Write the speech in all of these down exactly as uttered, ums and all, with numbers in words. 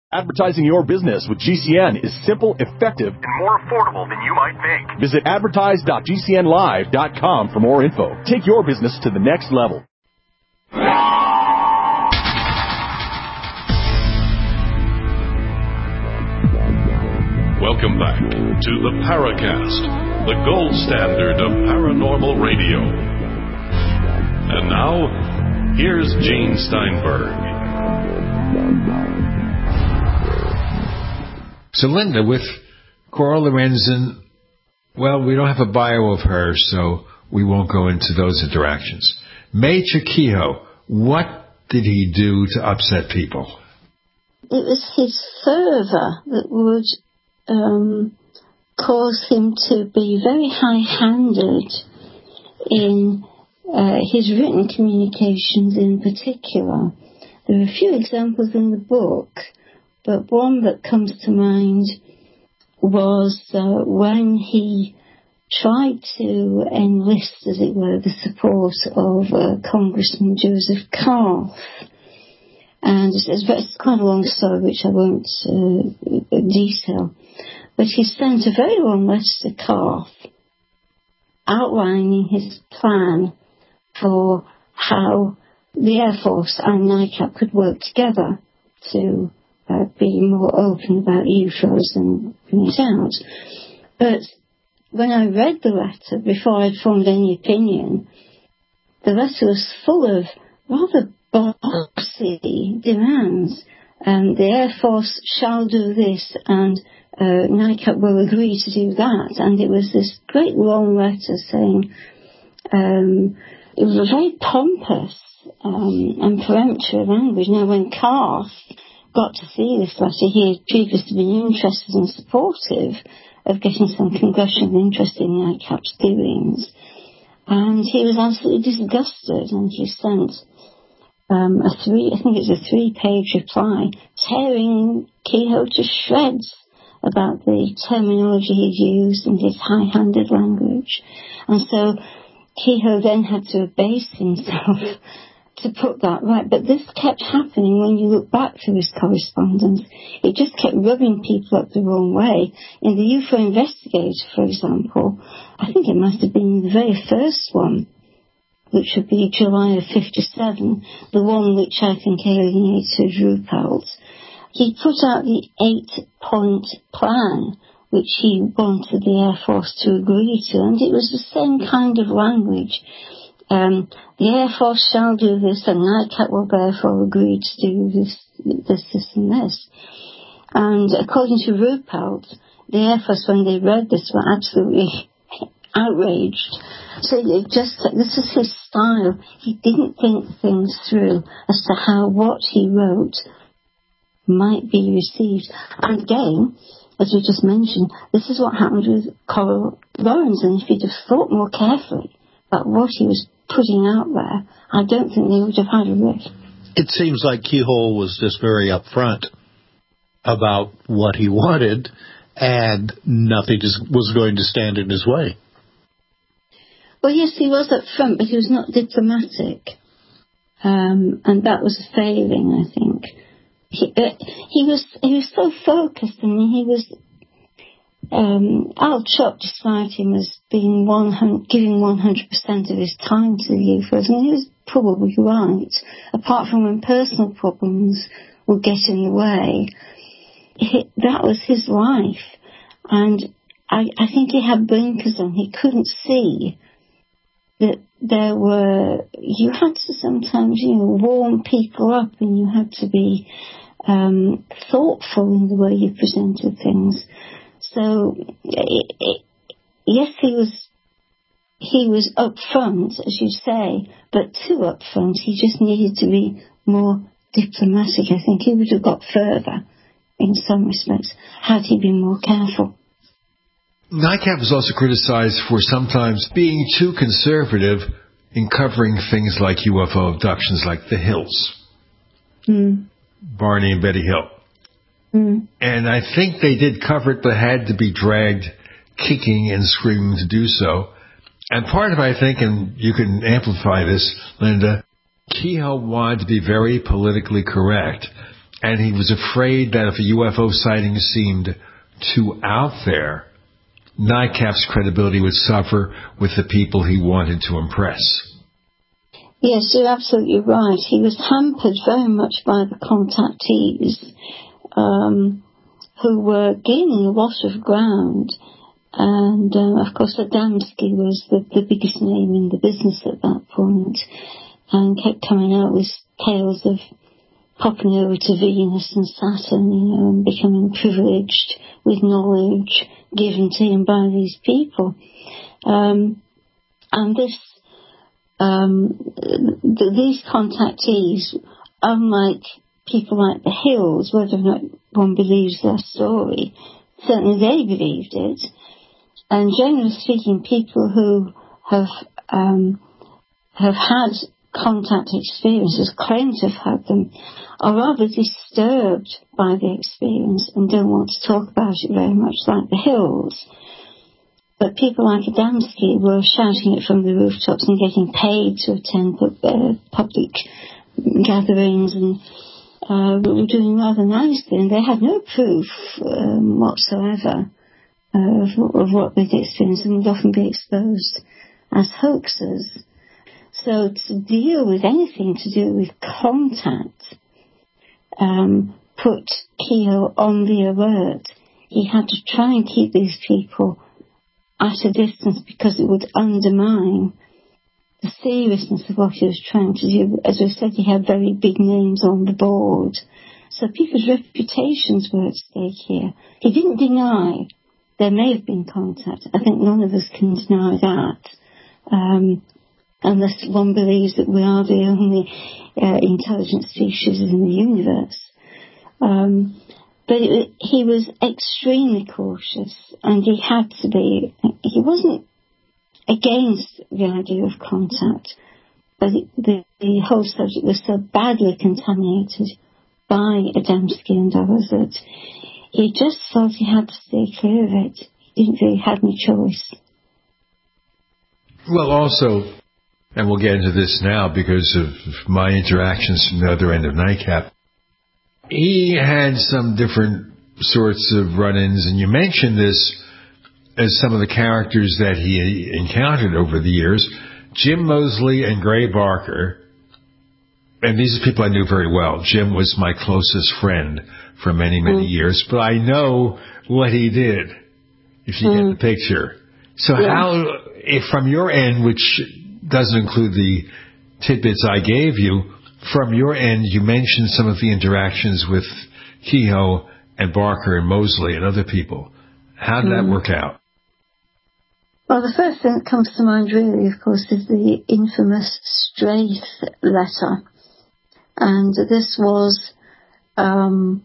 Advertising your business with G C N is simple, effective, and more affordable than you might think. Visit advertise dot g c n live dot com for more info. Take your business to the next level. Welcome back to the Paracast, the gold standard of paranormal radio. And now, here's Gene Steinberg. So, Linda, with Cora Lorenzen, well, we don't have a bio of her, so we won't go into those interactions. Major Kehoe, what did he do to upset people? It was his fervour that would um, cause him to be very high-handed in uh, his written communications in particular. There are a few examples in the book, but one that comes to mind was uh, when he tried to enlist, as it were, the support of uh, Congressman Joseph Karff. And it's, it's quite a long story, which I won't uh, detail. But he sent a very long letter to Karff outlining his plan for how the Air Force and NICAP could work together to uh, be more open about U F Os and bring it out. But when I read the letter, before I'd formed any opinion, the letter was full of rather bossy demands. Um, the Air Force shall do this, and uh, NICAP will agree to do that. And it was this great long letter saying, um, it was very pompous um, and peremptory language. Now, when Karff got to see this letter, he had previously been interested and supportive of getting some congressional interest in NICAP's doings. And he was absolutely disgusted, and he sent um, a three, I think it was a three-page reply, tearing Kehoe to shreds about the terminology he used and his high-handed language. And so Kehoe then had to abase himself to put that right. But this kept happening when you look back through his correspondence. It just kept rubbing people up the wrong way. In the U F O Investigator, for example, I think it must have been the very first one, which would be July of fifty-seven, the one which I think alienated Ruppelt. He put out the eight-point plan, which he wanted the Air Force to agree to, and it was the same kind of language. Um, the Air Force shall do this, and NICAP will therefore agree to do this, this, this, and this. And according to Ruppelt, the Air Force, when they read this, were absolutely outraged. So it just, this is his style. He didn't think things through as to how what he wrote might be received. And again, as we just mentioned, this is what happened with Cora Lorenzen. If he'd have thought more carefully about what he was putting out there, I don't think they would have had a rift. It seems like Kehoe was just very upfront about what he wanted, and nothing just was going to stand in his way. Well, yes, he was upfront, but he was not diplomatic. Um, and that was a failing, I think. He, uh, he was he was so focused. I mean, he was... Um, Al Chuck described him as being one hundred, giving one hundred percent of his time to the U F Os, and he was probably right, apart from when personal problems would get in the way. He, that was his life, and I, I think he had blinkers on. He couldn't see that there were, you had to sometimes, you know, warm people up, and you had to be um, thoughtful in the way you presented things. So, it, it, yes, he was he was upfront, as you say, but too upfront. He just needed to be more diplomatic. I think he would have got further in some respects had he been more careful. NICAP was also criticized for sometimes being too conservative in covering things like U F O abductions, like the Hills. Mm. Barney and Betty Hill. Mm. And I think they did cover it, but had to be dragged kicking and screaming to do so. And part of it, I think, and you can amplify this, Linda, Kehoe wanted to be very politically correct. and he was afraid that if a U F O sighting seemed too out there, NICAP's credibility would suffer with the people he wanted to impress. Yes, you're absolutely right. He was hampered very much by the contactees, um, who were gaining a lot of ground. And, uh, of course, Adamski was the, the biggest name in the business at that point, and kept coming out with tales of popping over to Venus and Saturn, you know, and becoming privileged with knowledge given to him by these people. Um, and this, um, th- these contactees, unlike people like the Hills, whether or not one believes their story, certainly they believed it. And generally speaking, people who have um, have had contact experiences, claim to have had them, are rather disturbed by the experience and don't want to talk about it very much, like the Hills. But people like Adamski were shouting it from the rooftops and getting paid to attend uh, public gatherings, and uh, were doing rather nicely, and they had no proof um, whatsoever uh, of, of what they'd experienced, and would often be exposed as hoaxes. So to deal with anything to do with contact, um, put Kehoe on the alert. He had to try and keep these people at a distance because it would undermine the seriousness of what he was trying to do. As I said, he had very big names on the board, so people's reputations were at stake here. He didn't deny there may have been contact. I think none of us can deny that. Um, unless one believes that we are the only uh, intelligent species in the universe. Um, but it, he was extremely cautious, and he had to be. He wasn't against the idea of contact, but it, the, the whole subject was so badly contaminated by Adamski and others that he just felt he had to stay clear of it. He didn't really have any choice. Well, also, and we'll get into this now because of my interactions from the other end of NICAP, he had some different sorts of run-ins, and you mentioned this as some of the characters that he encountered over the years. Jim Moseley and Gray Barker, and these are people I knew very well. Jim was my closest friend for many, many mm. years, but I know what he did, if you mm. get the picture. So yeah. how, if from your end, which doesn't include the tidbits I gave you, from your end, you mentioned some of the interactions with Kehoe and Barker and Moseley and other people. How did mm. that work out? Well, the first thing that comes to mind really, of course, is the infamous Straith letter. And this was um,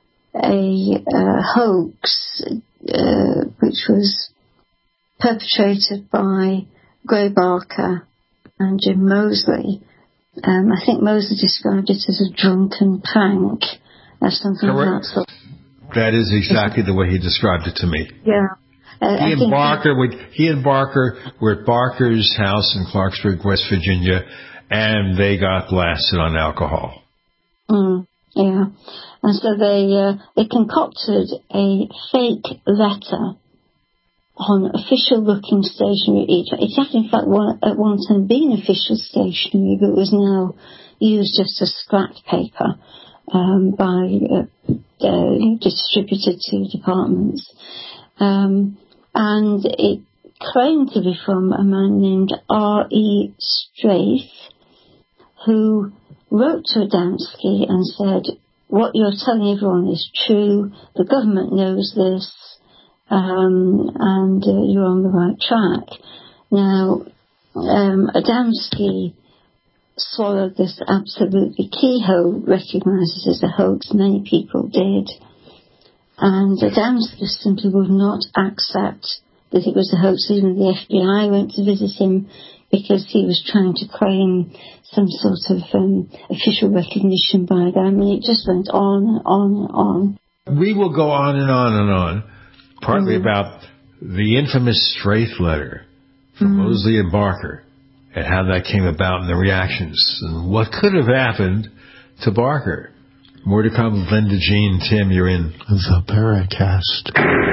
a uh, hoax uh, which was perpetrated by Gray Barker and Jim Moseley. Um, I think Moseley described it as a drunken prank or something Correct. Like that. So, that is exactly the way he described it to me. Yeah. Uh, he, and Barker would, he and Barker were at Barker's house in Clarksburg, West Virginia, and they got blasted on alcohol. Mm, yeah. And so they, uh, they concocted a fake letter on official-looking stationery. It had, in fact, one, at one time been official stationery, but was now used just as scrap paper um, by uh, uh, distributed to departments. Um, and it claimed to be from a man named R E Straith, who wrote to Adamski and said, what you're telling everyone is true, the government knows this, Um, and uh, you're on the right track. Now, um, Adamski swallowed this absolutely. Kehoe recognised it as a hoax. Many people did. And Adamski simply would not accept that it was a hoax. Even the F B I went to visit him because he was trying to claim some sort of um, official recognition by them. And it just went on and on and on. We will go on and on and on. Partly mm. about the infamous Straith letter from mm. Moseley and Barker and how that came about and the reactions and what could have happened to Barker. More to come. Linda, Jean, Tim, you're in The Paracast.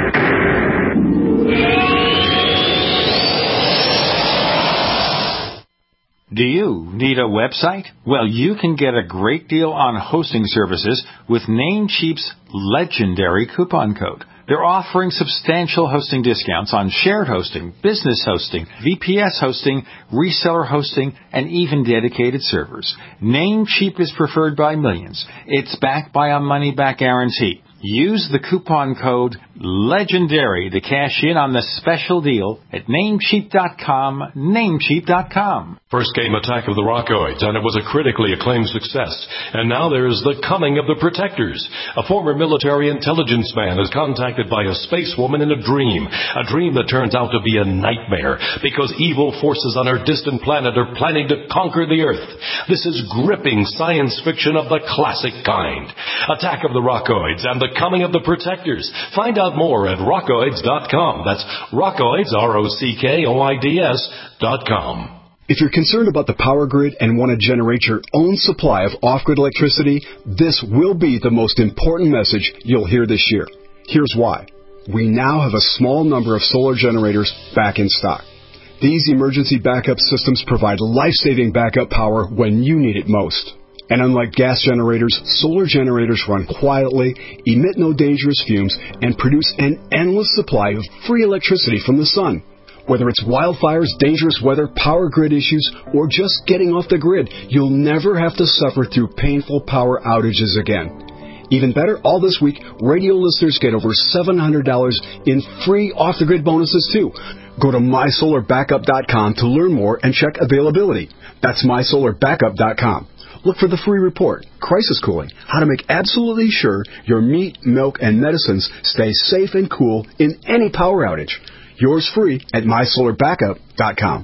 Do you need a website? Well, you can get a great deal on hosting services with Namecheap's legendary coupon code. They're offering substantial hosting discounts on shared hosting, business hosting, V P S hosting, reseller hosting, and even dedicated servers. Namecheap is preferred by millions. It's backed by a money-back guarantee. Use the coupon code LEGENDARY to cash in on the special deal at namecheap dot com, namecheap dot com. First came Attack of the Rockoids, and it was a critically acclaimed success. And now there's The Coming of the Protectors. A former military intelligence man is contacted by a space woman in a dream. A dream that turns out to be a nightmare because evil forces on her distant planet are planning to conquer the Earth. This is gripping science fiction of the classic kind. Attack of the Rockoids and The Coming of the Protectors. Find out more at rockoids dot com. That's Rockoids, R O C K O I D S dot com. If you're concerned about the power grid and want to generate your own supply of off-grid electricity, this will be the most important message you'll hear this year. Here's why. We now have a small number of solar generators back in stock. These emergency backup systems provide life-saving backup power when you need it most. And unlike gas generators, solar generators run quietly, emit no dangerous fumes, and produce an endless supply of free electricity from the sun. Whether it's wildfires, dangerous weather, power grid issues, or just getting off the grid, you'll never have to suffer through painful power outages again. Even better, all this week, radio listeners get over seven hundred dollars in free off-the-grid bonuses, too. Go to my solar backup dot com to learn more and check availability. That's my solar backup dot com. Look for the free report, Crisis Cooling, how to make absolutely sure your meat, milk, and medicines stay safe and cool in any power outage. Yours free at my solar backup dot com.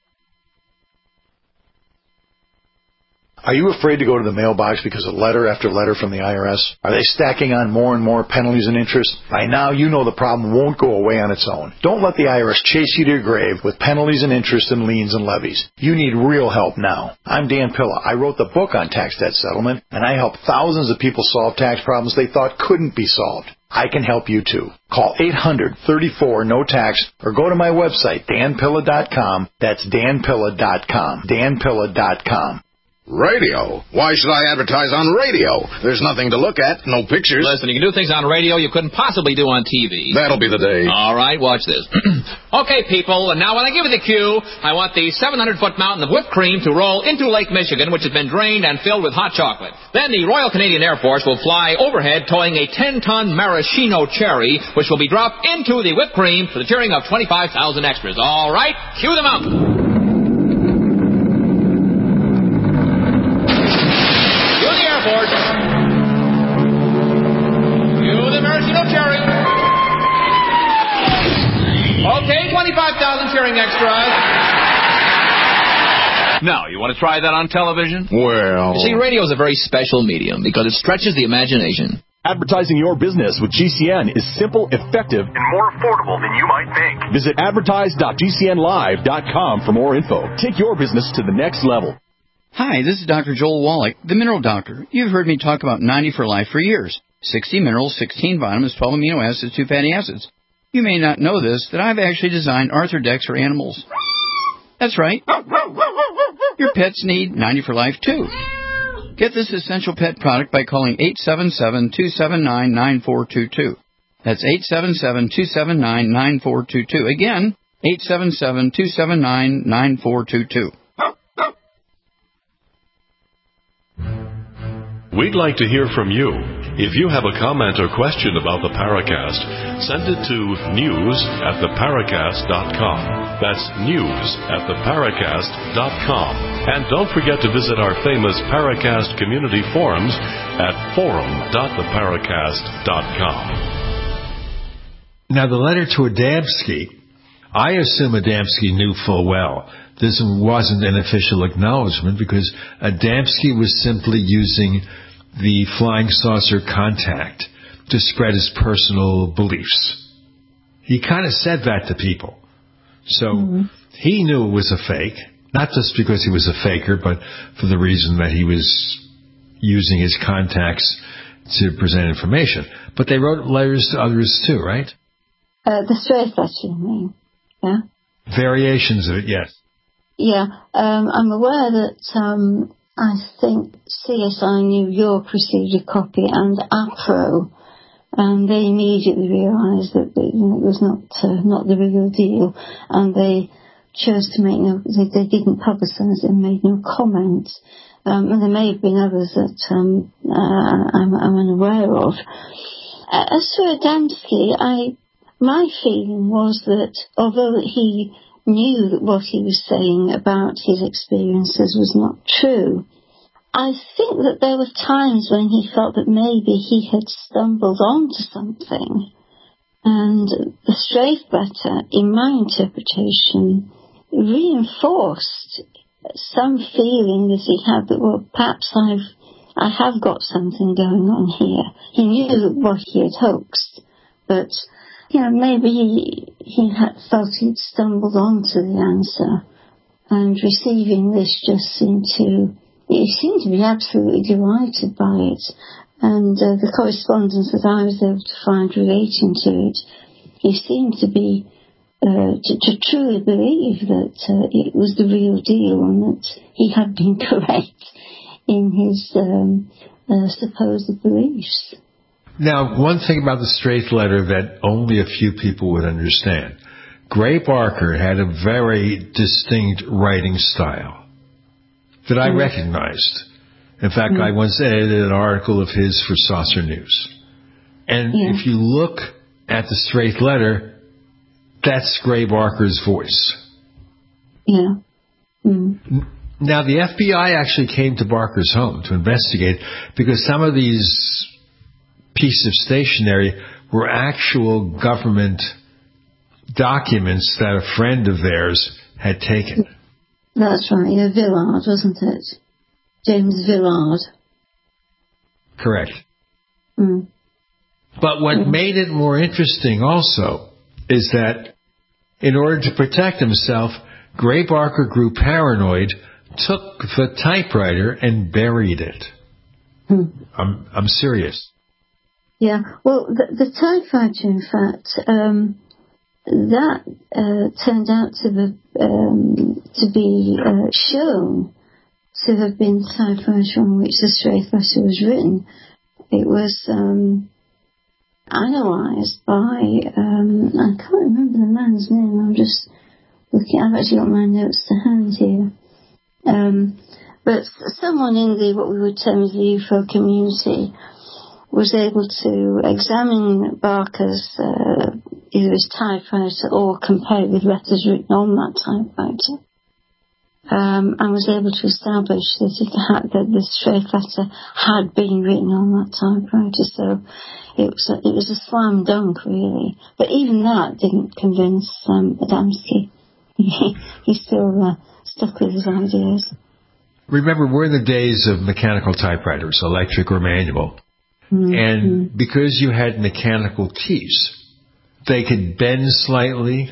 Are you afraid to go to the mailbox because of letter after letter from the I R S? Are they stacking on more and more penalties and interest? By now, you know the problem won't go away on its own. Don't let the I R S chase you to your grave with penalties and interest and liens and levies. You need real help now. I'm Dan Pilla. I wrote the book on tax debt settlement, and I help thousands of people solve tax problems they thought couldn't be solved. I can help you, too. Call eight hundred, thirty-four, no tax or go to my website, dan pilla dot com. That's dan pilla dot com. dan pilla dot com. Radio? Why should I advertise on radio? There's nothing to look at, no pictures. Listen, you can do things on radio you couldn't possibly do on T V. That'll be the day. All right, watch this. Okay, people, and now when I give you the cue, I want the seven hundred foot mountain of whipped cream to roll into Lake Michigan, which has been drained and filled with hot chocolate. Then the Royal Canadian Air Force will fly overhead towing a ten ton maraschino cherry, which will be dropped into the whipped cream for the cheering of twenty-five thousand extras. All right, cue the mountain. Okay, twenty-five thousand cheering extras. Now, you want to try that on television? Well... You see, radio is a very special medium because it stretches the imagination. Advertising your business with G C N is simple, effective, and more affordable than you might think. Visit advertise dot G C N live dot com for more info. Take your business to the next level. Hi, this is Doctor Joel Wallach, the Mineral Doctor. You've heard me talk about ninety for Life for years. sixty minerals, sixteen vitamins, twelve amino acids, two fatty acids. You may not know this, that I've actually designed Arthrodex for animals. That's right. Your pets need ninety for Life, too. Get this essential pet product by calling eight seven seven, two seven nine, nine four two two. That's eight seven seven, two seven nine, nine four two two. Again, eight seven seven, two seven nine, nine four two two. We'd like to hear from you. If you have a comment or question about the Paracast, send it to news at the paracast dot com. That's news at the paracast dot com. And don't forget to visit our famous Paracast community forums at forum dot the paracast dot com. Now, the letter to Adamski, I assume Adamski knew full well this wasn't an official acknowledgement because Adamski was simply using the flying saucer contact to spread his personal beliefs. He kind of said that to people. So mm-hmm. he knew it was a fake, not just because he was a faker, but for the reason that he was using his contacts to present information. But they wrote letters to others too, right? Uh, the Straith letter, you mean? Yeah? Variations of it, yes. Yeah, um, I'm aware that um, I think C S I New York received a copy and APRO, and they immediately realised that it, you know, it was not uh, not the real deal, and they chose to make no, they, they didn't publicise it and made no comment. Um, and there may have been others that um, uh, I'm, I'm unaware of. Uh, as for Adamski, I, my feeling was that although he knew that what he was saying about his experiences was not true, I think that there were times when he felt that maybe he had stumbled onto something. And the Straith letter, in my interpretation, reinforced some feeling that he had that, well, perhaps I've, I have got something going on here. He knew what he had hoaxed, but, you know, maybe he, he had felt he'd stumbled onto the answer, and receiving this just seemed to, he seemed to be absolutely delighted by it. And uh, the correspondence that I was able to find relating to it, he seemed to be Uh, to, to truly believe that uh, it was the real deal and that he had been correct in his um, uh, supposed beliefs. Now, one thing about the Straith letter that only a few people would understand. Gray Barker had a very distinct writing style that I mm. recognized. In fact, mm. I once edited an article of his for Saucer News. And yeah. if you look at the Straith letter, that's Gray Barker's voice. Yeah. Mm. Now, the F B I actually came to Barker's home to investigate because some of these pieces of stationery were actual government documents that a friend of theirs had taken. That's right. Yeah, Villard, wasn't it? James Villard. Correct. Mm. But what mm. made it more interesting also is that in order to protect himself, Gray Barker grew paranoid, took the typewriter and buried it. Hmm. I'm I'm serious. Yeah, well, the, the typewriter, in fact, um, that uh, turned out to be, um, to be uh, shown to have been the typewriter on which the Straith letter was written. It was Um, analysed by, um, I can't remember the man's name, I'm just looking, I've actually got my notes to hand here. Um, but someone in the, what we would term as the U F O community, was able to examine Barker's, uh, either his typewriter or compare it with letters written on that typewriter. Um, and was able to establish that it had, that the Straith letter had been written on that typewriter. So it was a, it was a slam dunk, really. But even that didn't convince um, Adamski. he, he still uh, stuck with his ideas. Remember, we're in the days of mechanical typewriters, electric or manual. Mm-hmm. And because you had mechanical keys, they could bend slightly,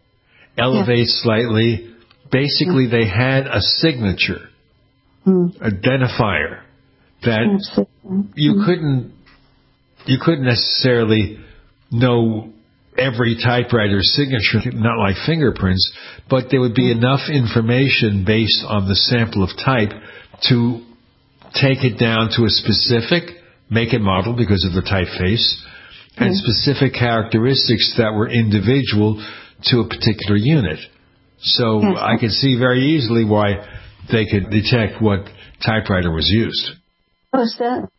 elevate yeah. slightly. Basically, they had a signature, mm. identifier that Absolutely. you mm. couldn't you couldn't necessarily know every typewriter's signature, not like fingerprints, but there would be mm. enough information based on the sample of type to take it down to a specific make and model because of the typeface and mm. specific characteristics that were individual to a particular unit. So yes. I could see very easily why they could detect what typewriter was used. Oh, certainly.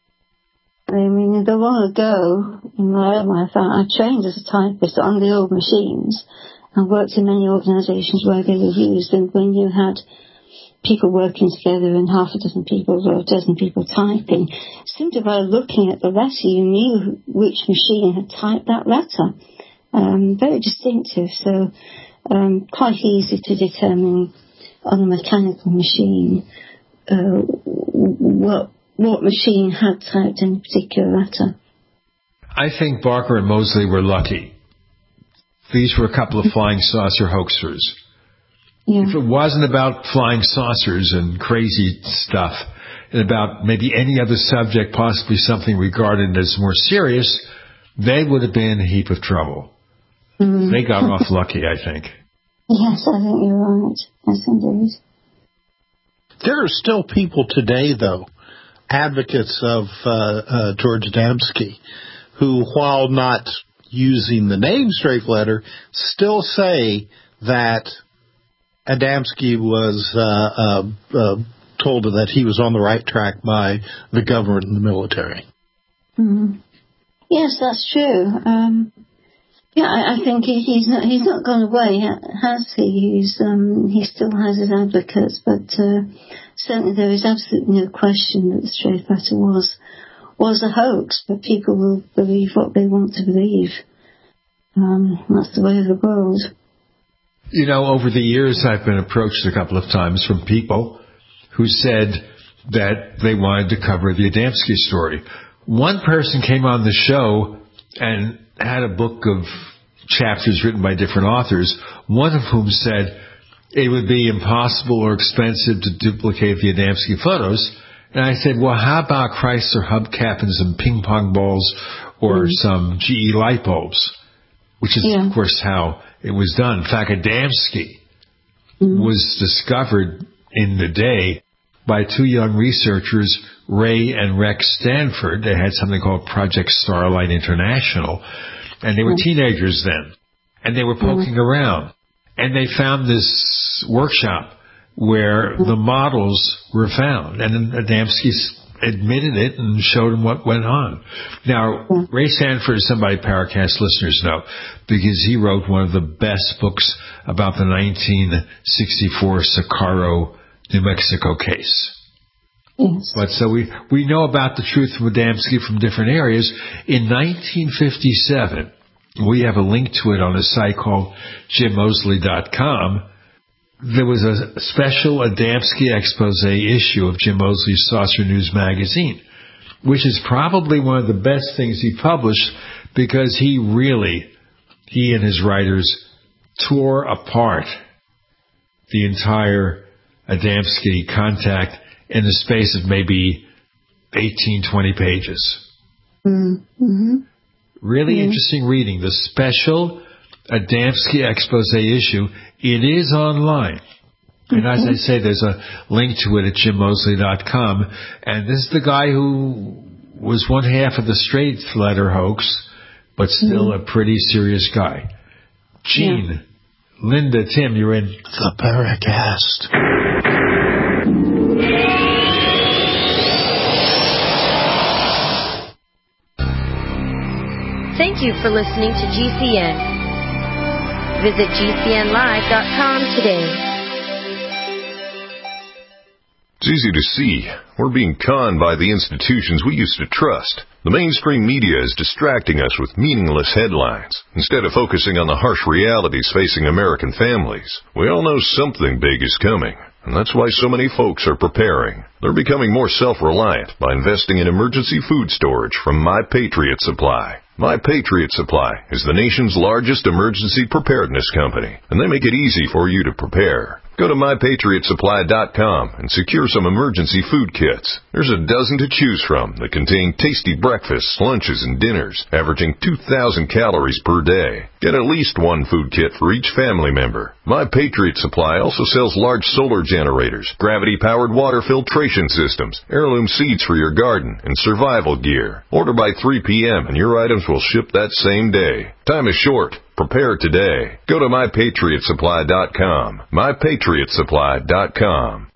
I mean, a while ago, in my own life, I trained as a typist on the old machines and worked in many organisations where they were used. And when you had people working together and half a dozen people or a dozen people typing, simply by looking at the letter, you knew which machine had typed that letter. Um, very distinctive. So Um, quite easy to determine on a mechanical machine uh, what what machine had typed any particular letter. I think Barker and Mosley were lucky. These were a couple of flying saucer hoaxers. Yeah. If it wasn't about flying saucers and crazy stuff, and about maybe any other subject, possibly something regarded as more serious, they would have been in a heap of trouble. Mm. They got off lucky, I think. Yes, I think you're right. Yes, indeed. There are still people today, though, advocates of uh, uh, George Adamski, who, while not using the name Straight Letter, still say that Adamski was uh, uh, uh, told that he was on the right track by the government and the military. Mm. Yes, that's true. Um, yeah, I, I think he, he's not he's not gone away, has he? He's um, he still has his advocates, but uh, certainly there is absolutely no question that the Straight Letter was was a hoax. But people will believe what they want to believe. Um, that's the way of the world. You know, over the years, I've been approached a couple of times from people who said that they wanted to cover the Adamski story. One person came on the show and had a book of chapters written by different authors, one of whom said it would be impossible or expensive to duplicate the Adamski photos. And I said, well, how about Chrysler hubcap and some ping pong balls or mm. some G E light bulbs? Which is, yeah. of course, how it was done. In fact, Adamski mm. was discovered in the day by two young researchers, Ray and Rex Stanford. They had something called Project Starlight International, and they were mm. teenagers then, and they were poking mm. around, and they found this workshop where mm. the models were found, and then Adamski admitted it and showed them what went on. Now, yeah. Ray Stanford is somebody Paracast listeners know because he wrote one of the best books about the nineteen sixty-four Socorro, New Mexico case. Yes. But so we, we know about the truth from Adamski from different areas. In nineteen fifty-seven, we have a link to it on a site called jim mosley dot com. There was a special Adamski expose issue of Jim Mosley's Saucer News magazine, which is probably one of the best things he published because he really, he and his writers tore apart the entire Adamski contact in the space of maybe eighteen, twenty pages. Mm-hmm. Really mm-hmm. interesting reading. The special Adamski expose issue. It is online. And as I say, there's a link to it at jim mosley dot com. And this is the guy who was one half of the Straight Letter hoax, but still mm-hmm. a pretty serious guy. Gene, yeah. Linda, Tim, you're in the Paracast. Thank you for listening to G C N. Visit G C N live dot com today. It's easy to see. We're being conned by the institutions we used to trust. The mainstream media is distracting us with meaningless headlines instead of focusing on the harsh realities facing American families. We all know something big is coming, and that's why so many folks are preparing. They're becoming more self-reliant by investing in emergency food storage from My Patriot Supply. My Patriot Supply is the nation's largest emergency preparedness company, and they make it easy for you to prepare. Go to my patriot supply dot com and secure some emergency food kits. There's a dozen to choose from that contain tasty breakfasts, lunches, and dinners, averaging two thousand calories per day. Get at least one food kit for each family member. My Patriot Supply also sells large solar generators, gravity-powered water filtration systems, heirloom seeds for your garden, and survival gear. Order by three p.m. and your items will ship that same day. Time is short. Prepare today. Go to my patriot supply dot com. my patriot supply dot com.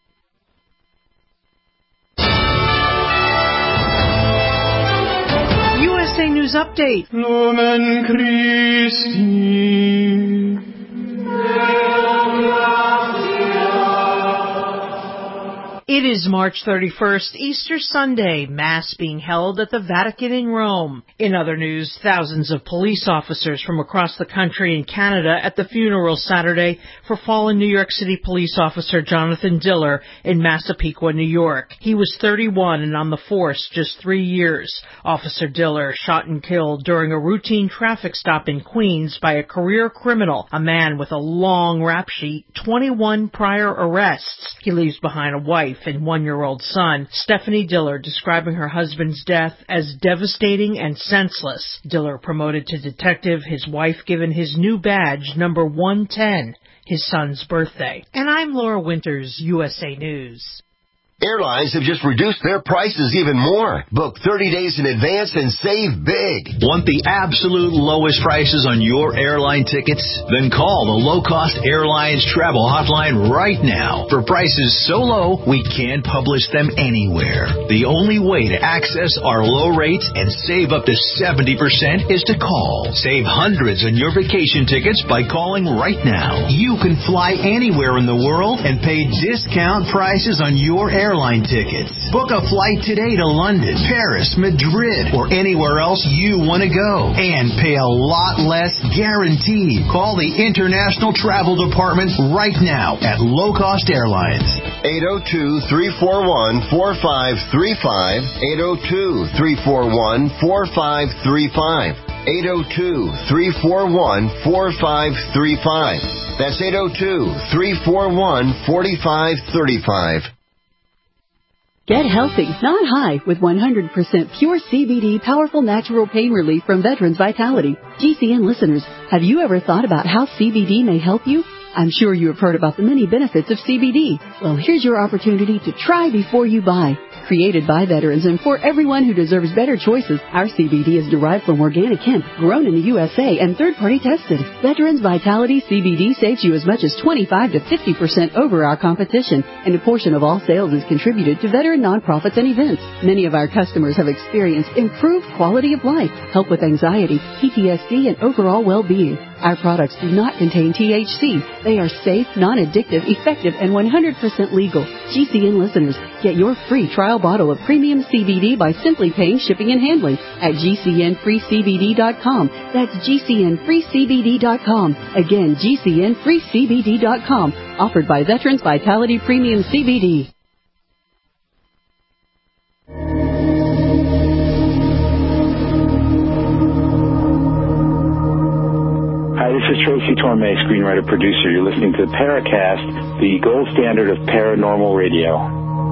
U S A News Update. Lumen Christi. It is March thirty-first, Easter Sunday, Mass being held at the Vatican in Rome. In other news, thousands of police officers from across the country and Canada at the funeral Saturday for fallen New York City police officer Jonathan Diller in Massapequa, New York. He was thirty-one and on the force just three years. Officer Diller shot and killed during a routine traffic stop in Queens by a career criminal, a man with a long rap sheet, twenty-one prior arrests. He leaves behind a wife and one-year-old son. Stephanie Diller describing her husband's death as devastating and senseless. Diller promoted to detective, his wife given his new badge, number one ten, his son's birthday. And I'm Laura Winters, U S A News. Airlines have just reduced their prices even more. Book thirty days in advance and save big. Want the absolute lowest prices on your airline tickets? Then call the Low Cost Airlines Travel Hotline right now. For prices so low, we can't publish them anywhere. The only way to access our low rates and save up to seventy percent is to call. Save hundreds on your vacation tickets by calling right now. You can fly anywhere in the world and pay discount prices on your airline airline tickets. Book a flight today to London, Paris, Madrid, or anywhere else you want to go. And pay a lot less guaranteed. Call the International Travel Department right now at Low Cost Airlines. eight oh two, three four one, four five three five. eight oh two, three four one, four five three five. eight oh two, three four one, four five three five. That's eight oh two, three four one, four five three five. Get healthy, not high, with one hundred percent pure C B D powerful natural pain relief from Veterans Vitality. G C N listeners, have you ever thought about how C B D may help you? I'm sure you have heard about the many benefits of C B D. Well, here's your opportunity to try before you buy. Created by veterans and for everyone who deserves better choices, our C B D is derived from organic hemp, grown in the U S A and third-party tested. Veterans Vitality C B D saves you as much as twenty-five to fifty percent over our competition, and a portion of all sales is contributed to veteran nonprofits and events. Many of our customers have experienced improved quality of life, help with anxiety, P T S D, and overall well-being. Our products do not contain T H C. They are safe, non-addictive, effective, and one hundred percent legal. G C N listeners, get your free trial bottle of premium C B D by simply paying shipping and handling at G C N free C B D dot com. That's G C N free C B D dot com. Again, G C N free C B D dot com. Offered by Veterans Vitality Premium C B D. Hi, this is Tracy Torme, screenwriter, producer. You're listening to Paracast, the gold standard of paranormal radio.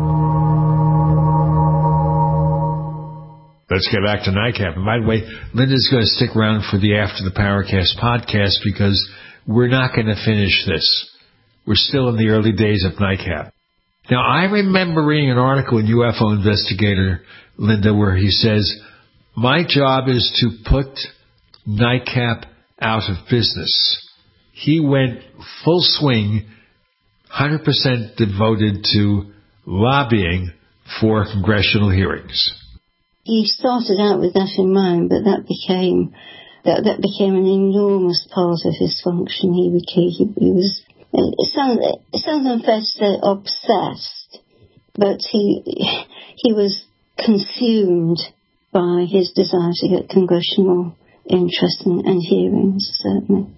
Let's get back to NICAP. And by the way, Linda's going to stick around for the After the Paracast podcast because we're not going to finish this. We're still in the early days of NICAP. Now, I remember reading an article in U F O Investigator, Linda, where he says, my job is to put NICAP out of business. He went full swing, one hundred percent devoted to lobbying for congressional hearings. He started out with that in mind, but that became that, that became an enormous part of his function. He became he, he was it sounds it sounds unfair to say obsessed, but he he was consumed by his desire to get congressional interest and, and hearings, certainly.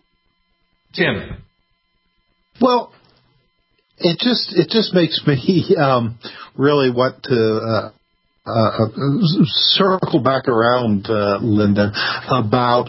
Tim. Well, it just it just makes me um, really want to uh, uh, circle back around, uh, Linda, about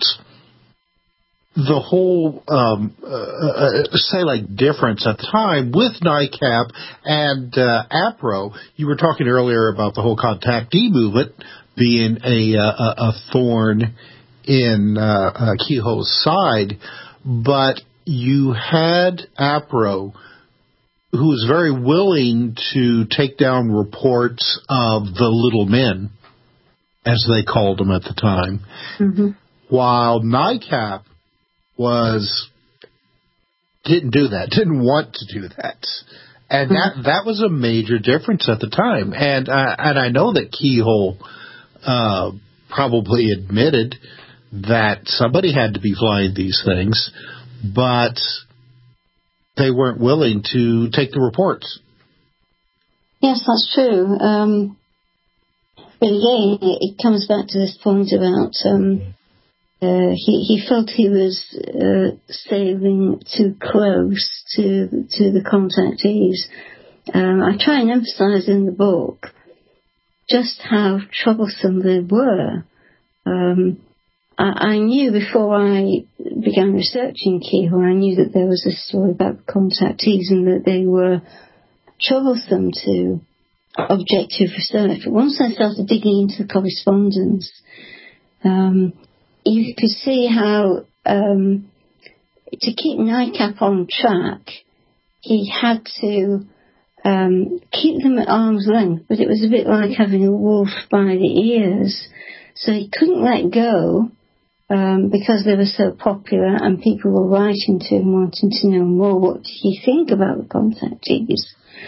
the whole, um, uh, uh, say, like, difference at the time with NICAP and uh, APRO. You were talking earlier about the whole contactee movement being a, a, a thorn in uh, uh, Kehoe's side, but you had APRO, who was very willing to take down reports of the little men, as they called them at the time, mm-hmm. while NICAP was didn't do that, didn't want to do that, and mm-hmm. that that was a major difference at the time. And uh, and I know that Kehoe uh, probably admitted that somebody had to be flying these things, but they weren't willing to take the reports. Yes, that's true. Um, but again, it comes back to this point about um, uh, he, he felt he was uh, sailing too close to to the contactees. Um, I try and emphasize in the book just how troublesome they were. Um, I knew before I began researching Kehoe, I knew that there was a story about contactees and that they were troublesome to objective research. But once I started digging into the correspondence, um, you could see how um, to keep NICAP on track, he had to um, keep them at arm's length, but it was a bit like having a wolf by the ears. So he couldn't let go um, because they were so popular and people were writing to him wanting to know more. What did he think about the contactees?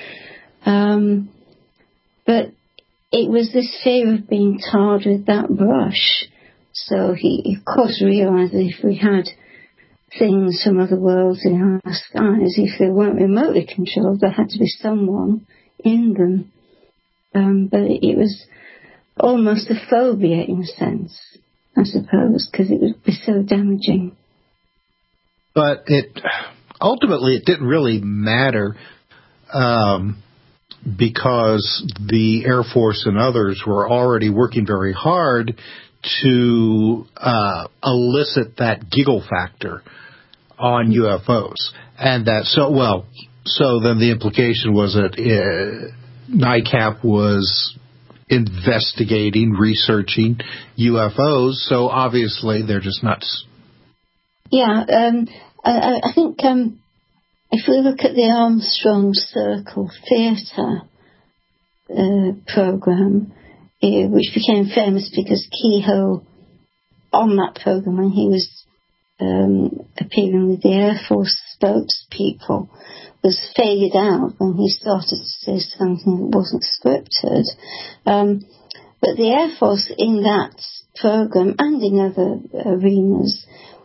Um, but it was this fear of being tarred with that brush. So he, of course, realised that if we had things from other worlds in our skies, if they weren't remotely controlled, there had to be someone in them. Um, but it, it was almost a phobia in a sense, I suppose, because it would be so damaging. But it ultimately it didn't really matter um, because the Air Force and others were already working very hard to uh, elicit that giggle factor on U F Os. And that, so, well, so then the implication was that uh, NICAP was investigating, researching U F Os, so obviously they're just nuts. Yeah, um, I, I think um, if we look at the Armstrong Circle Theatre uh, program, uh, which became famous because Kehoe, on that program, when he was um, appearing with the Air Force spokespeople, was faded out when he started to say something that wasn't scripted. Um, but the Air Force in that program and in other arenas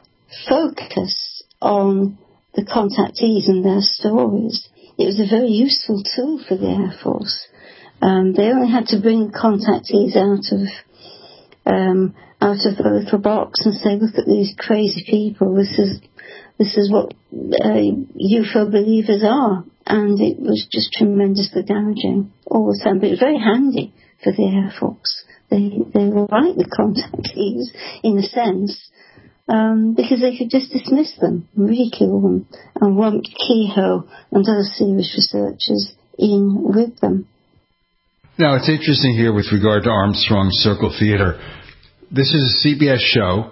focus on the contactees and their stories. It was a very useful tool for the Air Force. Um, they only had to bring contactees out of um, out of the little box and say, look at these crazy people, this is this is what uh, U F O believers are. And it was just tremendously damaging all the time. But it was very handy for the Air Force. They, they were like the contactees in a sense, um, because they could just dismiss them, ridicule them, and lump Kehoe and other serious researchers in with them. Now, it's interesting here with regard to Armstrong Circle Theater. This is a C B S show,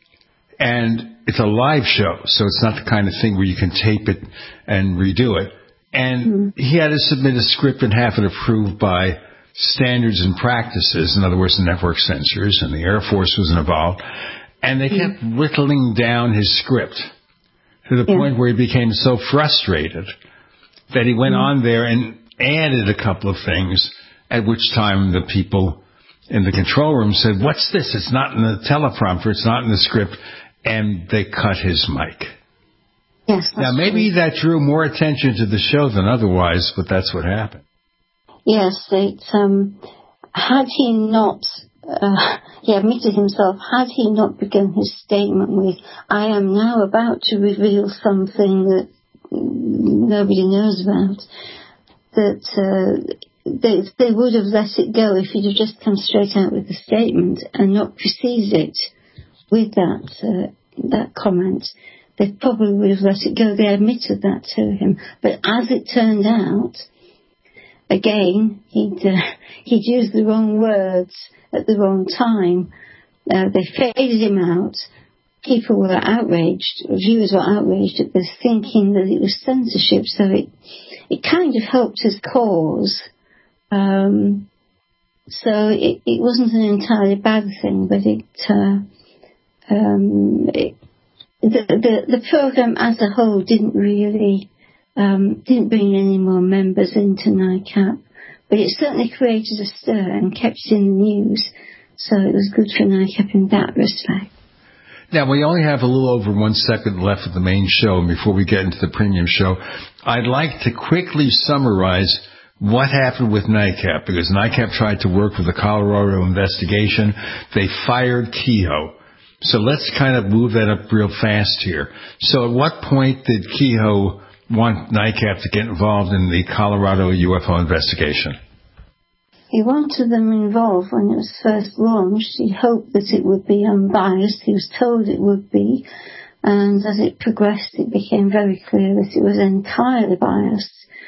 and it's a live show, so it's not the kind of thing where you can tape it and redo it. And mm-hmm. he had to submit a script and have it approved by standards and practices, in other words, the network censors, and the Air Force was involved. And they kept mm-hmm. whittling down his script to the yeah. point where he became so frustrated that he went mm-hmm. on there and added a couple of things, at which time the people in the control room said, what's this? It's not in the teleprompter. It's not in the script. And they cut his mic. Yes. Now, maybe true. That drew more attention to the show than otherwise, but that's what happened. Yes, it, um, had he not, uh, he admitted himself, had he not begun his statement with, I am now about to reveal something that nobody knows about, that uh, they, they would have let it go if he'd have just come straight out with the statement and not preceded it with that uh, that comment. They probably would have let it go. They admitted that to him. But as it turned out, again, he'd, uh, he'd used the wrong words at the wrong time. Uh, they faded him out. People were outraged, viewers were outraged at this, thinking that it was censorship. So it, it kind of helped his cause. Um, so it, it wasn't an entirely bad thing, but it... Uh, Um, it, the, the the program as a whole didn't really um, didn't bring any more members into NICAP, but it certainly created a stir and kept it in the news. So it was good for NICAP in that respect. Now, we only have a little over one second left of the main show, and before we get into the premium show, I'd like to quickly summarize what happened with NICAP, because NICAP tried to work with the Colorado investigation. They fired Kehoe. So let's kind of move that up real fast here. So at what point did Kehoe want NICAP to get involved in the Colorado U F O investigation? He wanted them involved when it was first launched. He hoped that it would be unbiased. He was told it would be. And as it progressed, it became very clear that it was entirely biased.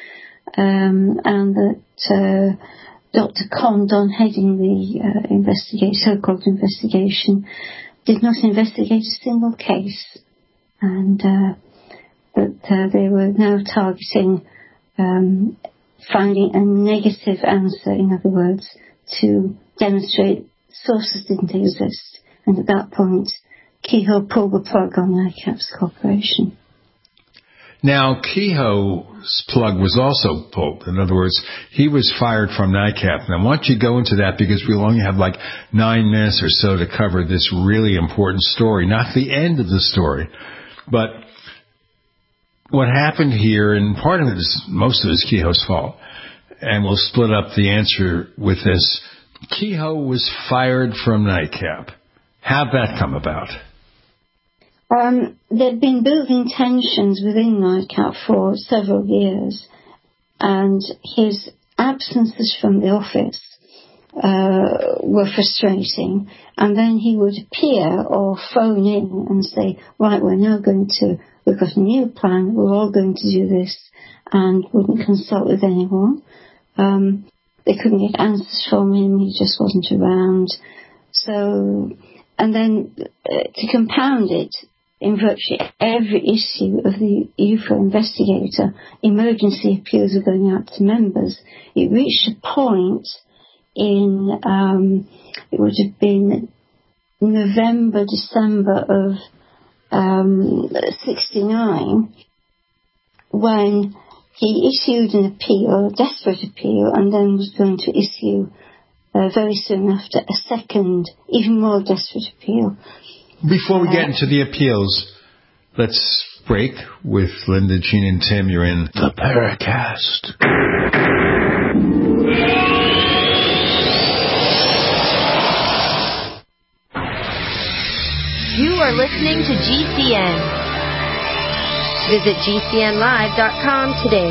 um, and that uh, Doctor Condon, heading the uh, investigation, so-called investigation, did not investigate a single case, and uh, that uh, they were now targeting um, finding a negative answer, in other words, to demonstrate sources didn't exist. And at that point, Kehoe pulled the plug on NICAP's corporation. Now, Kehoe's plug was also pulled. In other words, he was fired from NICAP. Now, I want you to go into that because we'll only have like nine minutes or so to cover this really important story. Not the end of the story, but what happened here, and part of it is, most of it is Kehoe's fault, and we'll split up the answer with this. Kehoe was fired from NICAP. How'd that come about? Um, there'd been building tensions within NICAP for several years, and his absences from the office uh, were frustrating, and then he would appear or phone in and say, right, we're now going to, we've got a new plan, we're all going to do this, and wouldn't consult with anyone. Um, they couldn't get answers from him, he just wasn't around. So, and then uh, to compound it, in virtually every issue of the U F O Investigator, emergency appeals were going out to members. It reached a point in, um, it would have been November, December of um, sixty-nine, when he issued an appeal, a desperate appeal, and then was going to issue uh, very soon after a second, even more desperate appeal. Before we get into the appeals, let's break with Linda, Gene, and Tim. You're in the Paracast. You are listening to G C N. Visit G C N live dot com today.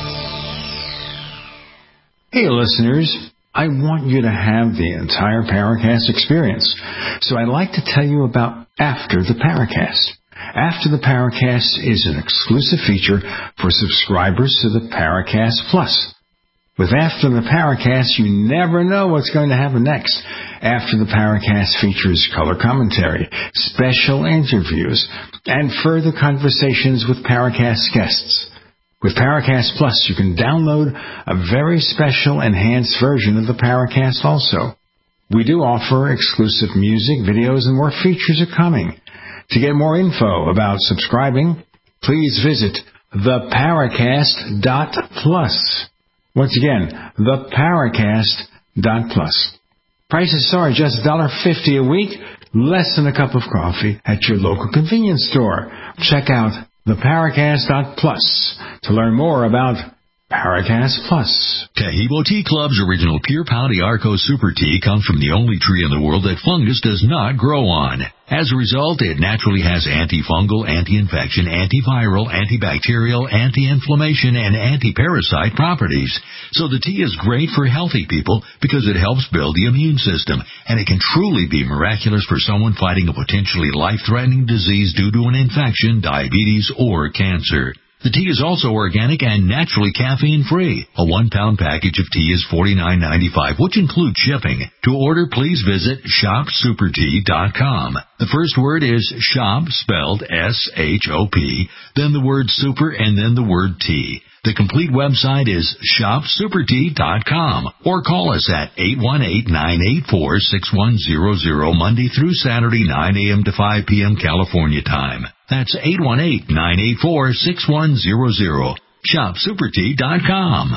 Hey, listeners. I want you to have the entire Paracast experience. So I'd like to tell you about After the Paracast. After the Paracast is an exclusive feature for subscribers to the Paracast Plus. With After the Paracast, you never know what's going to happen next. After the Paracast features color commentary, special interviews, and further conversations with Paracast guests. With Paracast Plus, you can download a very special enhanced version of the Paracast also. We do offer exclusive music, videos, and more features are coming. To get more info about subscribing, please visit the paracast dot plus. Once again, the paracast dot plus. Prices are just one dollar fifty a week, less than a cup of coffee at your local convenience store. Check out the paracast dot plus to learn more about Paracast Plus. Taheebo Tea Club's original Pure Pouty Arco Super Tea comes from the only tree in the world that fungus does not grow on. As a result, it naturally has antifungal, anti-infection, antiviral, antibacterial, anti-inflammation, and anti-parasite properties. So the tea is great for healthy people because it helps build the immune system, and it can truly be miraculous for someone fighting a potentially life-threatening disease due to an infection, diabetes, or cancer. The tea is also organic and naturally caffeine-free. A one-pound package of tea is forty-nine ninety-five, which includes shipping. To order, please visit shop super tea dot com. The first word is shop, spelled S H O P, then the word super, and then the word tea. The complete website is shop super tea dot com, or call us at eight one eight, nine eight four, six one zero zero Monday through Saturday, nine a.m. to five p.m. California time. That's eight one eight, nine eight four, six one zero zero. shop super tea dot com.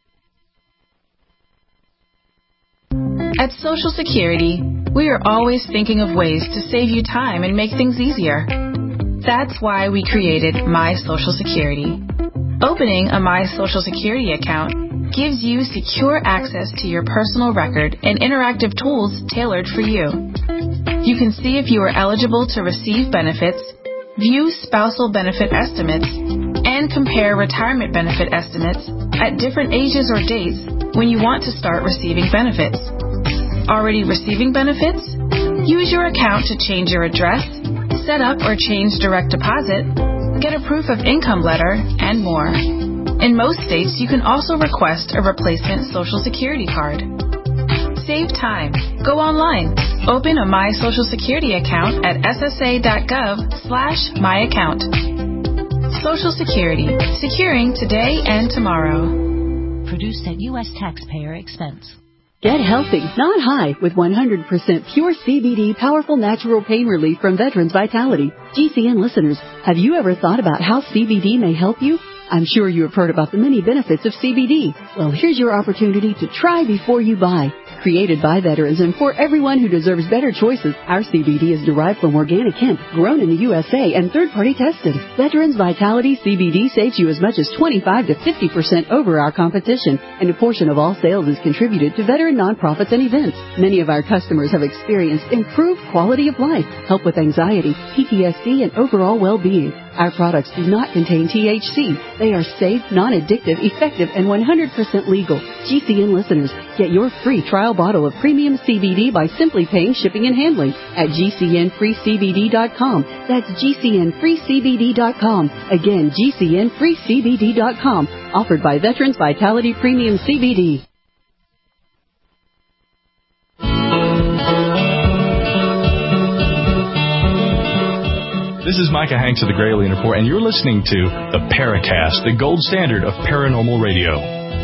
At Social Security, we are always thinking of ways to save you time and make things easier. That's why we created My Social Security. Opening a My Social Security account gives you secure access to your personal record and interactive tools tailored for you. You can see if you are eligible to receive benefits, view spousal benefit estimates, and compare retirement benefit estimates at different ages or dates when you want to start receiving benefits. Already receiving benefits? Use your account to change your address, set up or change direct deposit, get a proof of income letter, and more. In most states, you can also request a replacement Social Security card. Save time. Go online. Open a My Social Security account at S S A dot gov slash my account. Social Security. Securing today and tomorrow. Produced at U S taxpayer expense. Get healthy, not high, with one hundred percent pure C B D powerful natural pain relief from Veterans Vitality. G C N listeners, have you ever thought about how C B D may help you? I'm sure you have heard about the many benefits of C B D. Well, here's your opportunity to try before you buy. Created by veterans and for everyone who deserves better choices, our C B D is derived from organic hemp, grown in the U S A and third-party tested. Veterans Vitality C B D saves you as much as twenty-five to fifty percent over our competition, and a portion of all sales is contributed to veteran nonprofits and events. Many of our customers have experienced improved quality of life, help with anxiety, P T S D, and overall well-being. Our products do not contain T H C. They are safe, non-addictive, effective, and one hundred percent legal. G C N listeners, get your free trial bottle of premium C B D by simply paying shipping and handling at G C N free C B D dot com. That's G C N free C B D dot com. Again, G C N free C B D dot com. Offered by Veterans Vitality Premium C B D. This is Micah Hanks of the Gralien Report, and you're listening to the Paracast, the gold standard of paranormal radio.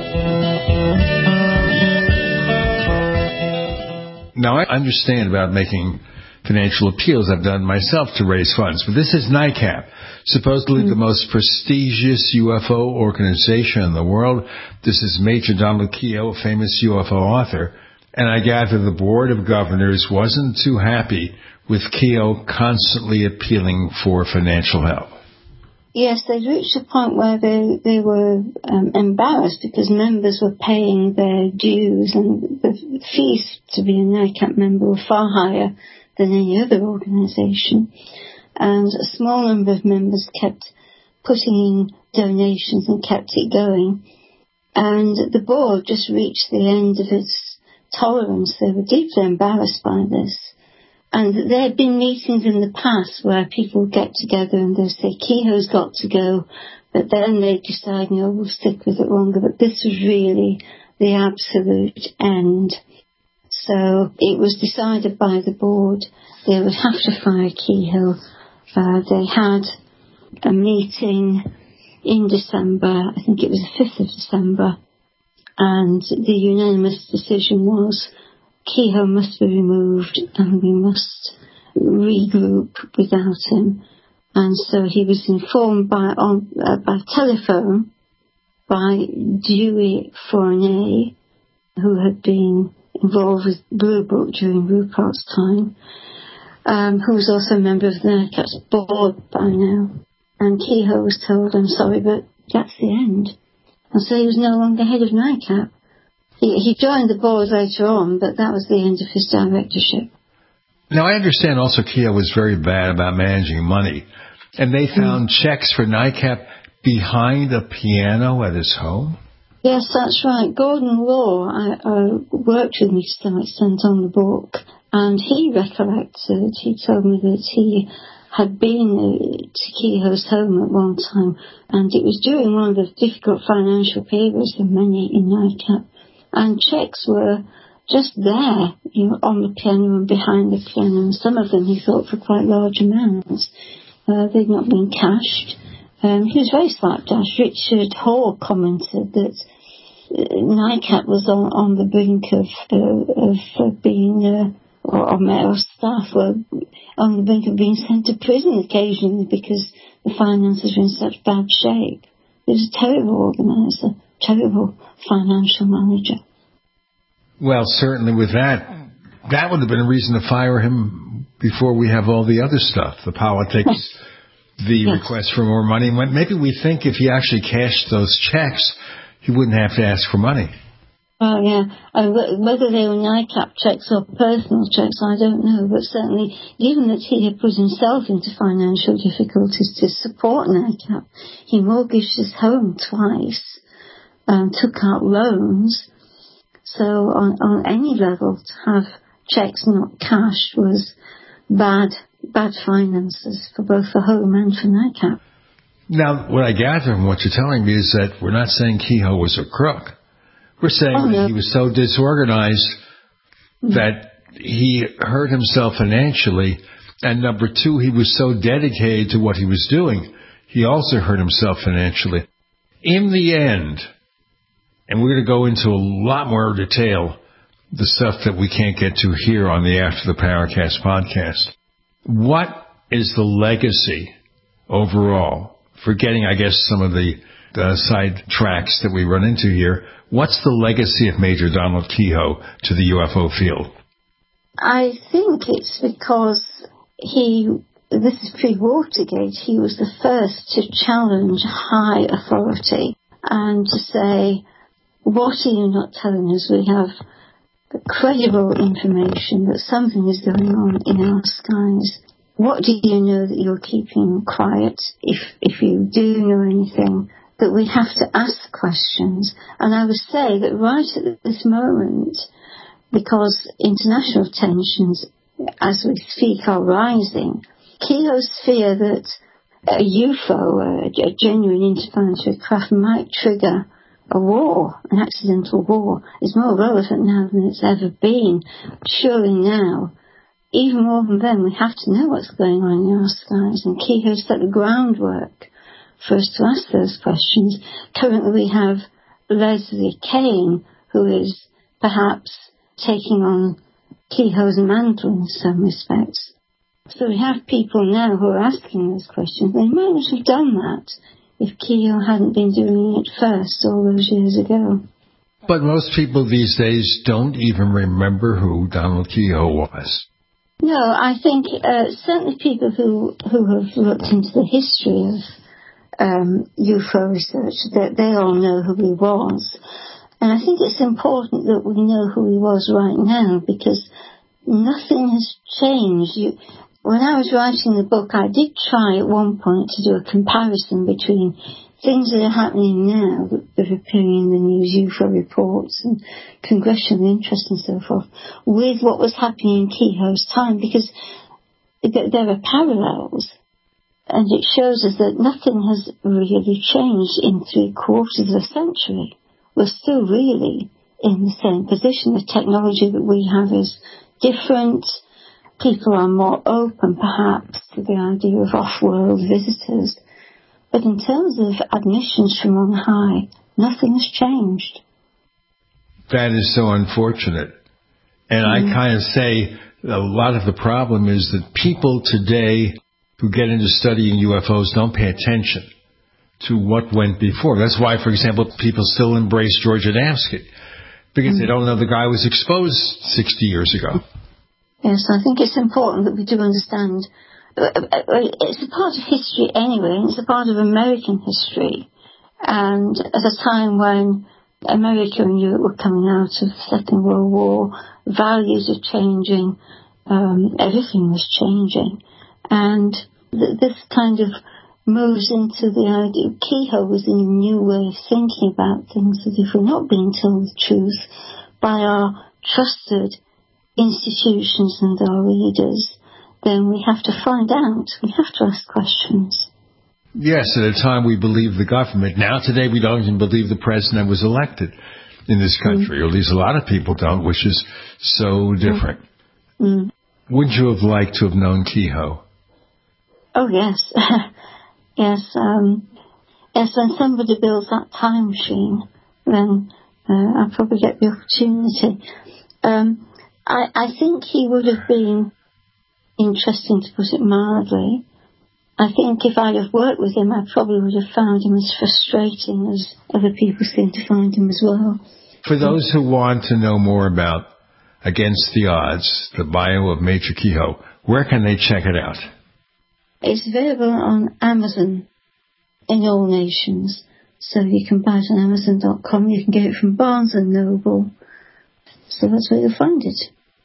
Now, I understand about making financial appeals. I've done myself to raise funds. But this is NICAP, supposedly mm-hmm. the most prestigious U F O organization in the world. This is Major Donald Keough, a famous U F O author. And I gather the Board of Governors wasn't too happy with Keough constantly appealing for financial help. Yes, they reached a point where they, they were um, embarrassed because members were paying their dues, and the fees to be a NICAP member were far higher than any other organisation. And a small number of members kept putting in donations and kept it going. And the board just reached the end of its tolerance. They were deeply embarrassed by this. And there had been meetings in the past where people would get together and they'd say, Keough's got to go, but then they'd decide, no, we'll stick with it longer. But this was really the absolute end. So it was decided by the board they would have to fire Keough. Uh, they had a meeting in December, I think it was the fifth of December, and the unanimous decision was Keough must be removed and we must regroup without him. And so he was informed by on uh, by telephone by Dewey Fournier, who had been involved with Blue Book during Rupert's time, um, who was also a member of the NICAP's board by now. And Keough was told, I'm sorry, but that's the end. And so he was no longer head of NICAP. He, he joined the board later on, but that was the end of his directorship. Now, I understand also Keough was very bad about managing money, and they found mm. checks for NICAP behind a piano at his home? Yes, that's right. Gordon Law I, I worked with me to some extent on the book, and he recollected, he told me that he had been to Keough's home at one time, and it was during one of the difficult financial periods of many in NICAP. And checks were just there, you know, on the piano and behind the piano, and some of them he thought for quite large amounts. Uh, they'd not been cashed. Um, he was very slapdash. Richard Hall commented that uh, NICAP was on, on the brink of, uh, of uh, being, uh, or, or our staff were on the brink of being sent to prison occasionally because the finances were in such bad shape. He was a terrible organiser. Terrible financial manager. Well, certainly with that, that would have been a reason to fire him before we have all the other stuff, the politics, the yes. request for more money. Maybe we think if he actually cashed those checks, he wouldn't have to ask for money. Oh, yeah. Uh, whether they were NICAP checks or personal checks, I don't know. But certainly, given that he had put himself into financial difficulties to support NICAP, he mortgaged his home twice. Um, took out loans, so on, on any level to have checks not cashed was bad, bad finances for both the home and for NICAP. Now, what I gather from what you're telling me is that we're not saying Kehoe was a crook. We're saying oh, no. that he was so disorganized mm-hmm. that he hurt himself financially, and number two, he was so dedicated to what he was doing, he also hurt himself financially. In the end, and we're going to go into a lot more detail, the stuff that we can't get to here on the After the Paracast podcast, what is the legacy overall, forgetting, I guess, some of the uh, side tracks that we run into here, what's the legacy of Major Donald Kehoe to the U F O field? I think it's because he, this is pre-Watergate, he was the first to challenge high authority and to say, what are you not telling us? We have credible information that something is going on in our skies. What do you know that you're keeping quiet? If, if you do know anything, that we have to ask questions. And I would say that right at this moment, because international tensions, as we speak, are rising, Kehoe's fear that a U F O, a, a genuine interplanetary craft, might trigger a war, an accidental war, is more relevant now than it's ever been. Surely now, even more than then, we have to know what's going on in our skies, and Kehoe set the groundwork for us to ask those questions. Currently we have Leslie Kean, who is perhaps taking on Kehoe's mantle in some respects. So we have people now who are asking those questions. They might not have done that if Kehoe hadn't been doing it first all those years ago. But most people these days don't even remember who Donald Kehoe was. No, I think uh, certainly people who, who have looked into the history of um, U F O research, that they all know who he was. And I think it's important that we know who he was right now, because nothing has changed. You, when I was writing the book, I did try at one point to do a comparison between things that are happening now that are appearing in the news, U F O reports and congressional interest and so forth, with what was happening in Kehoe's time, because there are parallels. And it shows us that nothing has really changed in three quarters of a century. We're still really in the same position. The technology that we have is different. People are more open, perhaps, to the idea of off-world visitors. But in terms of admissions from on high, nothing has changed. That is so unfortunate. And mm. I kind of say a lot of the problem is that people today who get into studying U F Os don't pay attention to what went before. That's why, for example, people still embrace George Adamski, because mm. they don't know the guy was exposed sixty years ago. Yes, I think it's important that we do understand. It's a part of history anyway, and it's a part of American history. And at a time when America and Europe were coming out of the Second World War, values are changing, um, everything was changing. And th- this kind of moves into the idea. Kehoe was in a new way of thinking about things, that if we're not being told the truth by our trusted institutions and our leaders, then we have to find out. We have to ask questions. Yes, at a time we believe the government. Now today we don't even believe the president was elected in this country, mm. or at least a lot of people don't, which is so different. Mm. Would you have liked to have known Kehoe? Oh, yes. yes, um, yes, when somebody builds that time machine, then uh, I'll probably get the opportunity. Um, I, I think he would have been interesting, to put it mildly. I think if I'd have worked with him, I probably would have found him as frustrating as other people seem to find him as well. For those who want to know more about Against the Odds, the bio of Major Kehoe, where can they check it out? It's available on Amazon in all nations. So you can buy it on Amazon dot com. You can get it from Barnes and Noble. So that's where you'll find it.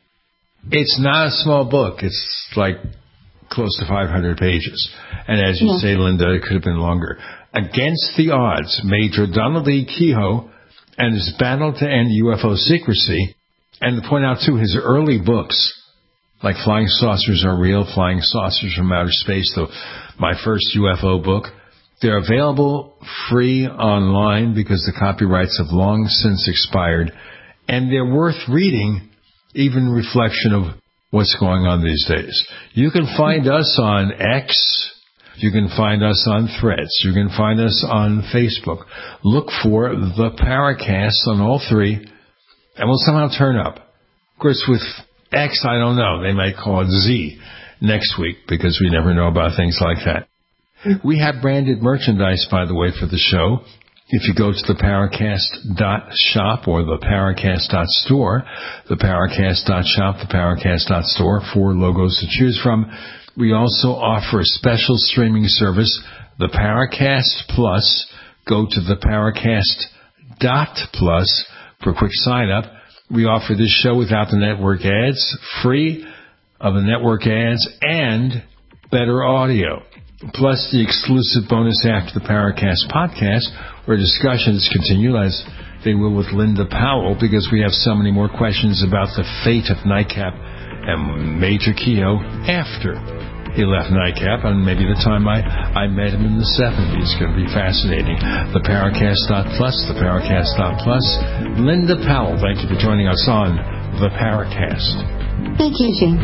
It's not a small book. It's like close to five hundred pages. And as you yeah. say, Linda, it could have been longer. Against the Odds, Major Donald E. Kehoe and his battle to end U F O secrecy. And to point out, too, his early books, like Flying Saucers Are Real, Flying Saucers from Outer Space, though my first U F O book, They're available free online because the copyrights have long since expired, and they're worth reading, even reflection of what's going on these days. You can find us on X. You can find us on Threads. You can find us on Facebook. Look for the Paracast on all three, and we'll somehow turn up. Of course, with X, I don't know. They might call it Z next week because we never know about things like that. We have branded merchandise, by the way, for the show. If you go to the Paracast dot shop or the Paracast dot store, the Paracast dot shop, the Paracast dot store, four logos to choose from. We also offer a special streaming service, the Paracast Plus. Go to the Paracast dot plus for quick sign-up. We offer this show without the network ads, free of the network ads, and better audio. Plus the exclusive bonus after the Paracast podcast, where discussions continue as they will with Linda Powell, because we have so many more questions about the fate of Nightcap and Major Keogh after he left Nightcap, and maybe the time I, I met him in the seventies. It's going to be fascinating. The Paracast dot plus, the Paracast dot plus. Linda Powell, thank you for joining us on the Paracast. Thank you, Jim.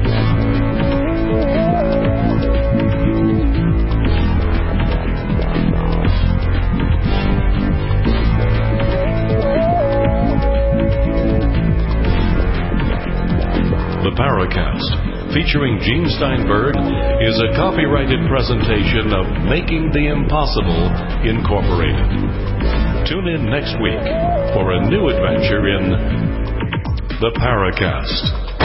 The Paracast, featuring Gene Steinberg, is a copyrighted presentation of Making the Impossible Incorporated. Tune in next week for a new adventure in The Paracast.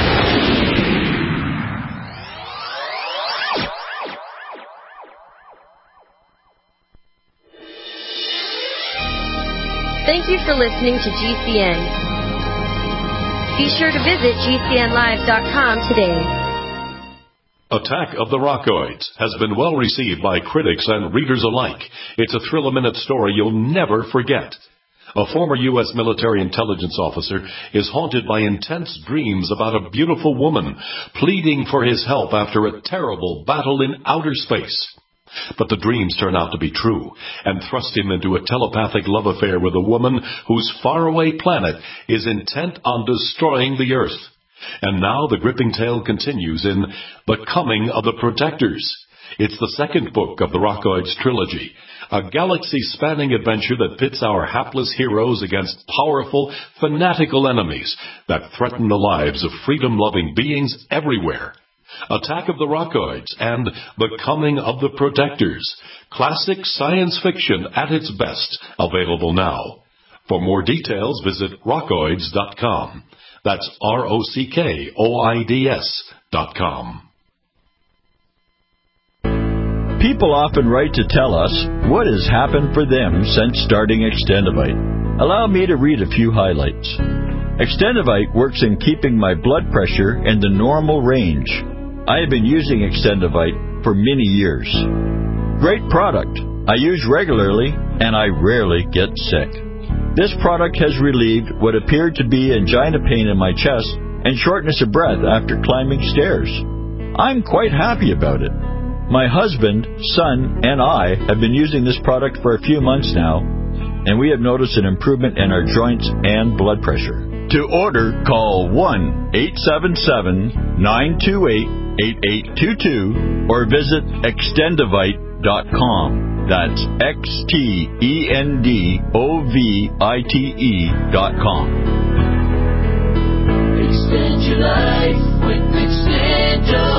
Thank you for listening to G C N. Be sure to visit G C N live dot com today. Attack of the Rockoids has been well received by critics and readers alike. It's a thrill-a-minute story you'll never forget. A former U S military intelligence officer is haunted by intense dreams about a beautiful woman pleading for his help after a terrible battle in outer space. But the dreams turn out to be true and thrust him into a telepathic love affair with a woman whose faraway planet is intent on destroying the Earth. And now the gripping tale continues in The Coming of the Protectors. It's the second book of the Rockoids trilogy, a galaxy-spanning adventure that pits our hapless heroes against powerful, fanatical enemies that threaten the lives of freedom-loving beings everywhere. Attack of the Rockoids and The Coming of the Protectors. Classic science fiction at its best. Available now. For more details, visit rockoids dot com. That's R O C K O I D S dot com. People often write to tell us what has happened for them since starting Extendivite. Allow me to read a few highlights. Extendivite works in keeping my blood pressure in the normal range. I have been using Extendivite for many years. Great product. I use regularly, and I rarely get sick. This product has relieved what appeared to be angina pain in my chest and shortness of breath after climbing stairs. I'm quite happy about it. My husband, son, and I have been using this product for a few months now, and we have noticed an improvement in our joints and blood pressure. To order, call one eight seven seven, nine two eight, eight eight two two or visit extendivite dot com. That's X T E N D O V I T E dot com. Extend your life with Extendivite.